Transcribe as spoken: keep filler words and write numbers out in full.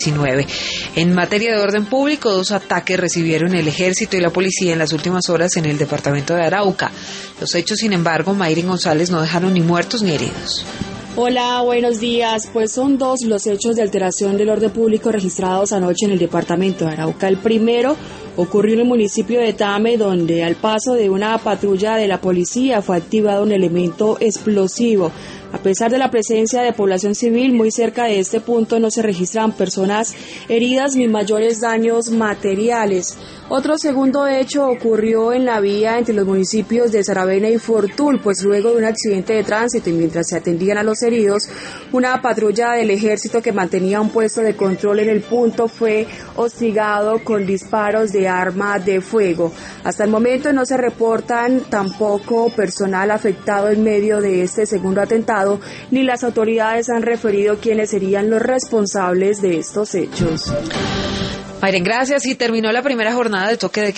diecinueve. En materia de orden público, dos ataques recibieron el ejército y la policía en las últimas horas en el departamento de Arauca. Los hechos, sin embargo, Mayrin González, no dejaron ni muertos ni heridos. Hola, buenos días. Pues son dos los hechos de alteración del orden público registrados anoche en el departamento de Arauca. El primero ocurrió en el municipio de Tame, donde al paso de una patrulla de la policía fue activado un elemento explosivo. A pesar de la presencia de población civil muy cerca de este punto, no se registran personas heridas ni mayores daños materiales. Otro segundo hecho ocurrió en la vía entre los municipios de Saravena y Fortul, pues luego de un accidente de tránsito y mientras se atendían a los heridos, una patrulla del ejército que mantenía un puesto de control en el punto fue hostigado con disparos de arma de fuego. Hasta el momento no se reportan tampoco personal afectado en medio de este segundo atentado, ni las autoridades han referido quiénes serían los responsables de estos hechos. Mayrin, gracias. Y terminó la primera jornada de toque de